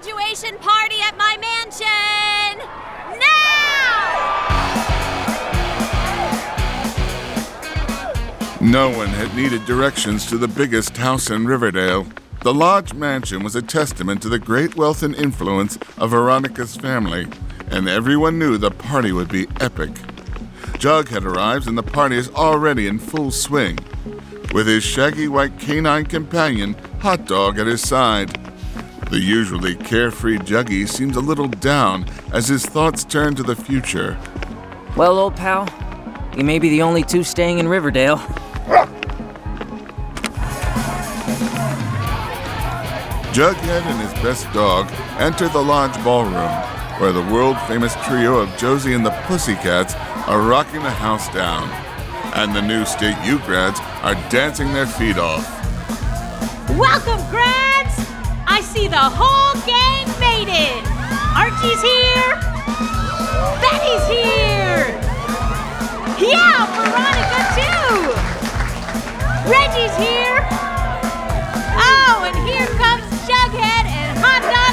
graduation party at my mansion! Now! No one had needed directions to the biggest house in Riverdale. The Lodge Mansion was a testament to the great wealth and influence of Veronica's family, and everyone knew the party would be epic. Jughead arrives and the party is already in full swing, with his shaggy white canine companion, Hot Dog, at his side. The usually carefree Juggy seems a little down as his thoughts turn to the future. Well, old pal, you may be the only two staying in Riverdale. Jughead and his best dog enter the Lodge ballroom, where the world-famous trio of Josie and the Pussycats are rocking the house down, and the new State U grads are dancing their feet off. Welcome, grads! I see the whole gang made it! Archie's here! Betty's here! Yeah, Veronica too! Reggie's here! Oh, and here comes Jughead and Hot Dog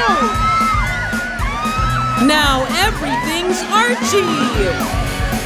too! Now everything's Archie!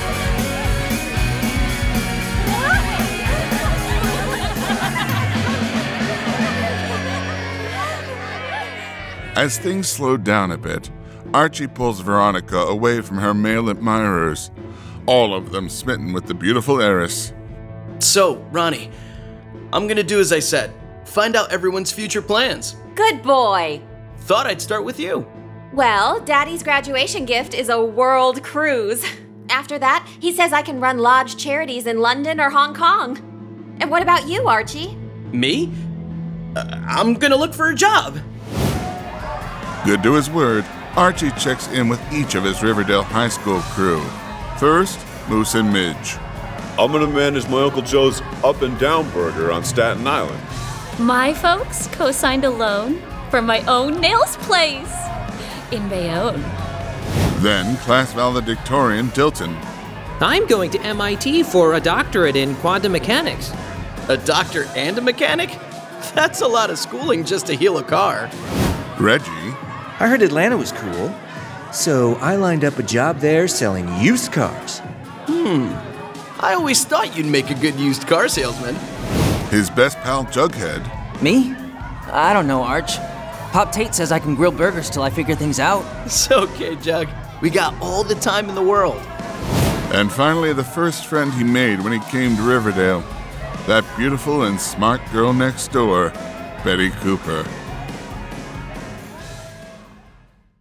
As things slowed down a bit, Archie pulls Veronica away from her male admirers, all of them smitten with the beautiful heiress. So, Ronnie, I'm gonna do as I said. Find out everyone's future plans. Good boy! Thought I'd start with you. Well, Daddy's graduation gift is a world cruise. After that, he says I can run Lodge charities in London or Hong Kong. And what about you, Archie? Me? I'm gonna look for a job. Good to his word, Archie checks in with each of his Riverdale High School crew. First, Moose and Midge. I'm gonna manage my Uncle Joe's Up and Down Burger on Staten Island. My folks co-signed a loan for my own nails place in Bayonne. Then, class valedictorian Dilton. I'm going to MIT for a doctorate in quantum mechanics. A doctor and a mechanic? That's a lot of schooling just to heal a car. Reggie. I heard Atlanta was cool, so I lined up a job there selling used cars. I always thought you'd make a good used car salesman. His best pal Jughead. Me? I don't know, Arch. Pop Tate says I can grill burgers till I figure things out. It's okay, Jug. We got all the time in the world. And finally, the first friend he made when he came to Riverdale. That beautiful and smart girl next door, Betty Cooper.